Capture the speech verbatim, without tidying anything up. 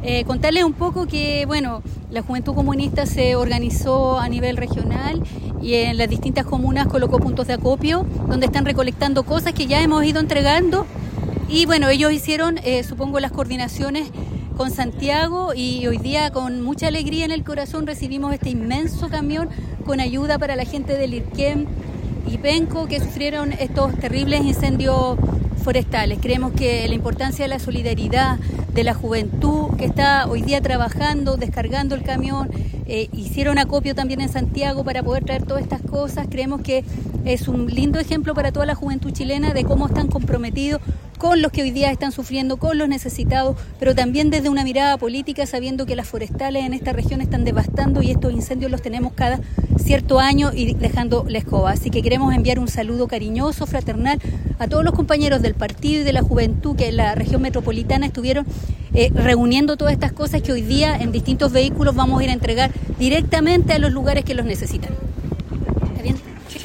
Eh, contarles un poco que, bueno, la Juventud Comunista se organizó a nivel regional y en las distintas comunas colocó puntos de acopio donde están recolectando cosas que ya hemos ido entregando. Y bueno, ellos hicieron, eh, supongo, las coordinaciones con Santiago y hoy día con mucha alegría en el corazón recibimos este inmenso camión con ayuda para la gente de Lirquén y Penco que sufrieron estos terribles incendios forestales. Creemos que la importancia de la solidaridad de la juventud que está hoy día trabajando, descargando el camión, eh, hicieron acopio también en Santiago para poder traer todas estas cosas. Creemos que es un lindo ejemplo para toda la juventud chilena de cómo están comprometidos con los que hoy día están sufriendo, con los necesitados, pero también desde una mirada política, sabiendo que las forestales en esta región están devastando y estos incendios los tenemos cada cierto año y dejando la escoba. Así que queremos enviar un saludo cariñoso, fraternal, a todos los compañeros del partido y de la juventud que en la región metropolitana estuvieron eh, reuniendo todas estas cosas que hoy día en distintos vehículos vamos a ir a entregar directamente a los lugares que los necesitan.